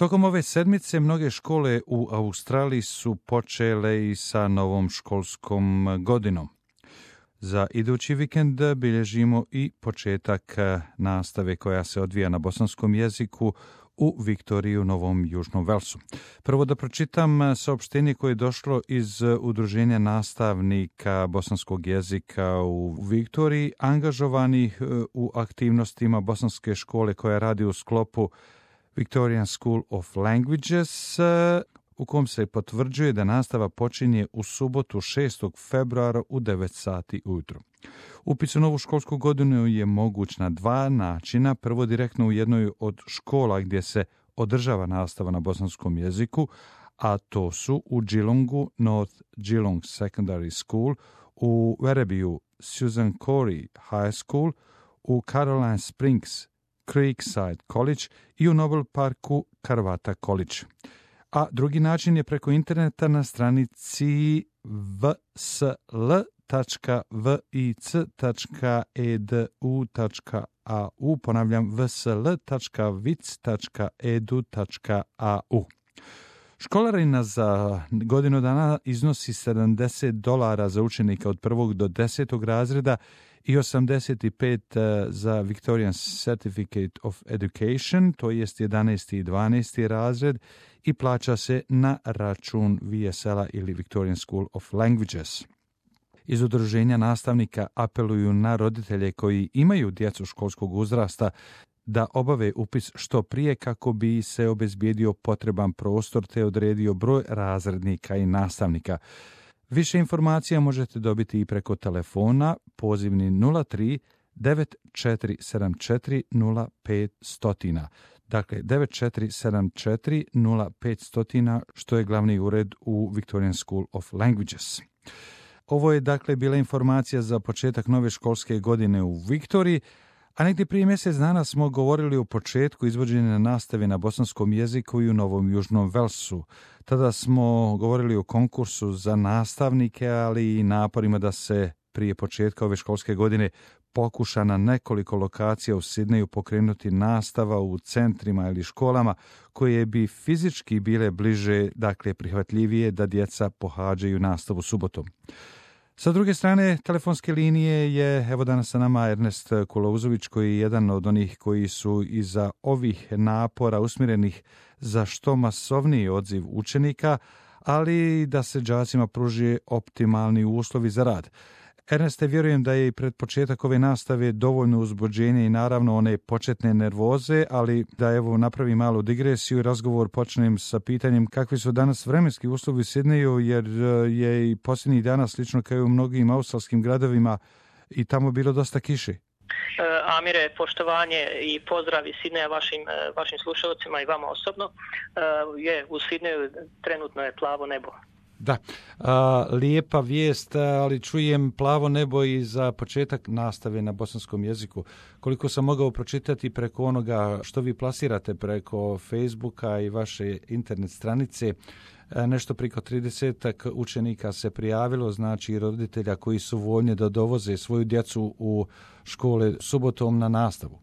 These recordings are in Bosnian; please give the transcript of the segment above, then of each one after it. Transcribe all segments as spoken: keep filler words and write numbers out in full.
Tokom ove sedmice mnoge škole u Australiji su počele i sa novom školskom godinom. Za idući vikend bilježimo i početak nastave koja se odvija na bosanskom jeziku u Viktoriji u Novom Južnom Velsu. Prvo da pročitam saopštenje koje je došlo iz Udruženja nastavnika bosanskog jezika u Viktoriji, angažovanih u aktivnostima bosanske škole koja radi u sklopu Victorian School of Languages, u kom se potvrđuje da nastava počinje u subotu šestog februara u devet sati ujutro. Upis u novu školsku godinu je moguć na dva načina. Prvo direktno u jednoj od škola gdje se održava nastava na bosanskom jeziku, a to su u Geelongu North Geelong Secondary School, u Werribee Susan Corey High School, u Caroline Springs Creekside College i u Noble Parku Karvata College. A drugi način je preko interneta na stranici v s l tačka vic tačka e d u tačka a u, ponavljam v s l tačka vic tačka e d u tačka a u. Školarina za godinu dana iznosi sedamdeset dolara za učenika od prvog do desetog razreda i osamdeset pet za Victorian Certificate of Education, to jest jedanaesti i dvanaesti razred, i plaća se na račun V S L-a ili Victorian School of Languages. Iz udruženja nastavnika apeluju na roditelje koji imaju djecu školskog uzrasta da obave upis što prije kako bi se obezbijedio potreban prostor te odredio broj razrednika i nastavnika. Više informacija možete dobiti i preko telefona pozivni nula tri devet četiri sedam četiri nula pet stotina. Dakle, devet četiri sedam četiri nula pet stotina, što je glavni ured u Victorian School of Languages. Ovo je dakle bila informacija za početak nove školske godine u Viktoriji, a negdje prije mjesec dana smo govorili o početku izvođenja nastave na bosanskom jeziku i u Novom Južnom Velsu. Tada smo govorili o konkursu za nastavnike, ali i naporima da se prije početka ove školske godine pokuša na nekoliko lokacija u Sidneju pokrenuti nastava u centrima ili školama koje bi fizički bile bliže, dakle prihvatljivije da djeca pohađaju nastavu subotom. Sa druge strane, telefonske linije je, evo danas sa nama Ernest Kulouzović, koji je jedan od onih koji su iza ovih napora usmjerenih za što masovniji odziv učenika, ali da se đacima pruži optimalni uslovi za rad. Erneste, vjerujem da je i pred početak ove nastave dovoljno uzbuđenje i naravno one početne nervoze, ali da evo napravim malu digresiju i razgovor počnem sa pitanjem kakvi su danas vremenski uslovi u Sidneju, jer je i posljednjih dana slično kao i u mnogim australskim gradovima i tamo bilo dosta kiše. Amire, poštovanje i pozdrav iz Sidneja vašim, vašim slušalcima i vama osobno. Je, u Sidneju trenutno je plavo nebo. Da, a, lijepa vijest, ali čujem plavo nebo i za početak nastave na bosanskom jeziku. Koliko sam mogao pročitati preko onoga što vi plasirate preko Facebooka i vaše internet stranice, nešto preko tridesetak učenika se prijavilo, znači roditelja koji su voljni da dovoze svoju djecu u škole subotom na nastavu.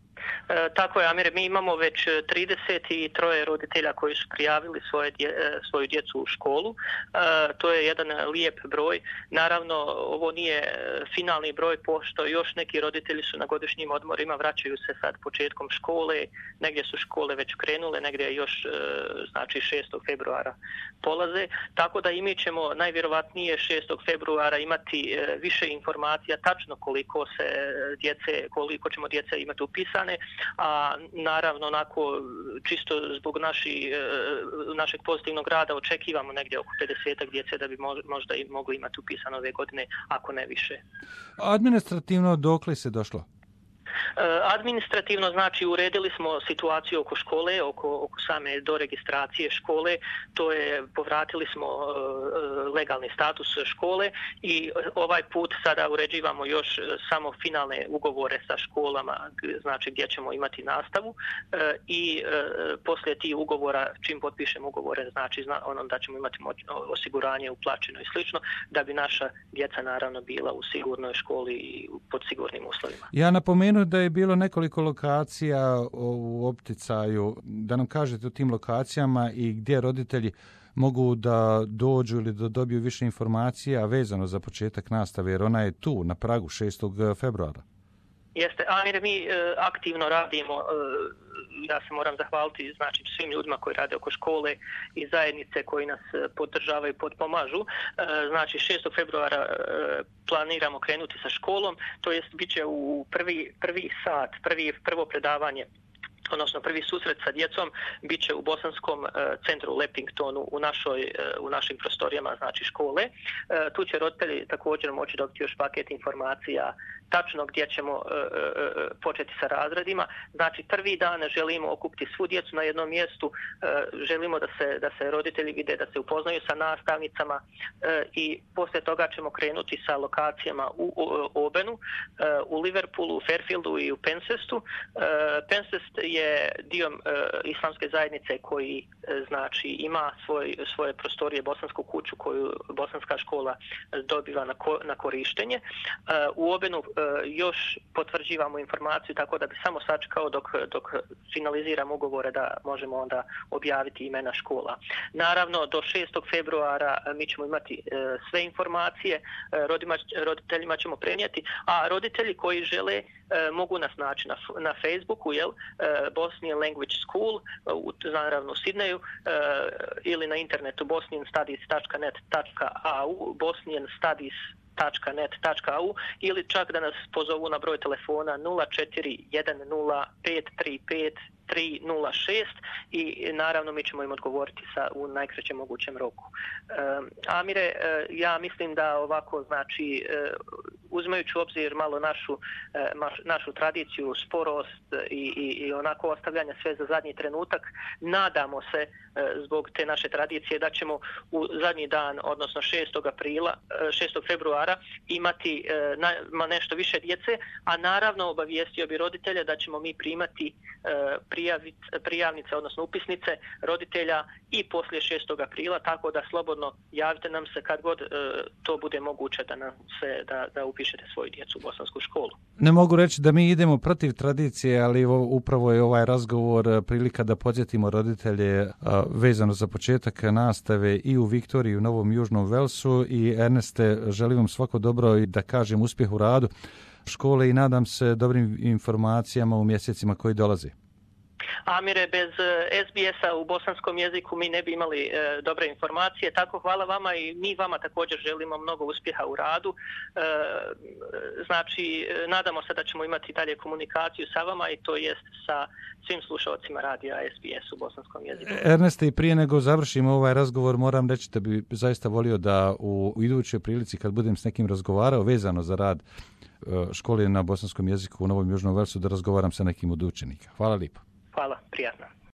E, tako je, Amire, mi imamo već trideset tri roditelja koji su prijavili svoje dje, svoju djecu u školu. E, to je jedan lijep broj. Naravno, ovo nije finalni broj, pošto još neki roditelji su na godišnjim odmorima, vraćaju se sad početkom škole, negdje su škole već krenule, negdje još e, znači šestog februara polaze. Tako da i mi ćemo najvjerovatnije šestog februara imati e, više informacija tačno koliko se djece, koliko ćemo djece imati upisane. A naravno, onako, čisto zbog naši, našeg pozitivnog rada očekivamo negdje oko pedesetak djece da bi možda i mogli imati upisano ove godine, ako ne više. Administrativno dokle se došlo? Administrativno, znači, uredili smo situaciju oko škole, oko, oko same doregistracije škole, to je, povratili smo legalni status škole i ovaj put sada uređivamo još samo finalne ugovore sa školama, znači gdje ćemo imati nastavu i poslije tih ugovora, čim potpišemo ugovore, znači ono da ćemo imati moć, osiguranje uplaćeno i slično, da bi naša djeca naravno bila u sigurnoj školi i pod sigurnim uslovima. Ja napomenu da je je bilo nekoliko lokacija u opticaju. Da nam kažete o tim lokacijama i gdje roditelji mogu da dođu ili da dobiju više informacija vezano za početak nastave, jer ona je tu na pragu šestog februara. Jeste, Amire, mi e, aktivno radimo, e, ja se moram zahvaliti znači svim ljudima koji rade oko škole i zajednice koji nas podržavaju i potpomažu. E, znači šestog februara e, planiramo krenuti sa školom, to jest bit će u prvi, prvi sat, prvi, prvo predavanje, odnosno prvi susret sa djecom bit će u Bosanskom e, centru u Lepingtonu u, našoj, e, u našim prostorijama znači škole. E, tu će roditelji također moći dobiti još paket informacija tačno gdje ćemo e, e, početi sa razredima. Znači prvi dan želimo okupiti svu djecu na jednom mjestu, e, želimo da se, da se roditelji vide, da se upoznaju sa nastavnicama e, i poslije toga ćemo krenuti sa lokacijama u, u Obenu, e, u Liverpoolu, u Fairfieldu i u Pencestu. E, Pencest je dio e, islamske zajednice koji e, znači ima svoj, svoje prostorije, bosansku kuću koju bosanska škola dobiva na, ko, na korištenje. E, u Obenu e, još potvrđivamo informaciju tako da bi samo sačekao dok, dok finaliziramo ugovore da možemo onda objaviti imena škola. Naravno, do šestog februara mi ćemo imati e, sve informacije, e, rodima, roditeljima ćemo prenijeti, a roditelji koji žele e, mogu nas naći na, na Facebooku, jel, e, Bosnian Language School, u, naravno u Sidneju, e, ili na internetu bosnian studies dot net dot a u, bosnian studies net dot a u, ili čak da nas pozovu na broj telefona nula četiri jedan nula pet tri pet tri nula šest i naravno mi ćemo im odgovoriti sa, u najkraćem mogućem roku. E, Amire, e, ja mislim da ovako, znači, e, uzimajući u obzir malo našu, e, maš, našu tradiciju, sporost i, i, i onako ostavljanja sve za zadnji trenutak, nadamo se e, zbog te naše tradicije da ćemo u zadnji dan, odnosno šestog aprila, šestog februara imati e, na, nešto više djece, a naravno obavijestio bi roditelja da ćemo mi primati e, prijavnice, odnosno upisnice roditelja i poslije šestog aprila, tako da slobodno javite nam se kad god e, to bude moguće da nam se, da, da upišete svoju djecu u bosansku školu. Ne mogu reći da mi idemo protiv tradicije, ali upravo je ovaj razgovor prilika da podsjetimo roditelje a, vezano za početak nastave i u Viktoriji i u Novom Južnom Velsu. I Erneste, želim vam svako dobro i da kažem uspjeh u radu škole i nadam se dobrim informacijama u mjesecima koji dolazi. Amire, bez es be es-a u bosanskom jeziku mi ne bi imali e, dobre informacije, tako hvala vama i mi vama također želimo mnogo uspjeha u radu. E, znači, nadamo se da ćemo imati dalje komunikaciju sa vama i to jest sa svim slušalcima radija es be es u bosanskom jeziku. Erneste, i prije nego završimo ovaj razgovor, moram reći da bi zaista volio da u, u idućoj prilici kad budem s nekim razgovarao vezano za rad škole na bosanskom jeziku u Novom Južnom Velsu, da razgovaram sa nekim od učenika. Hvala lijepo. Hvala, prijatno.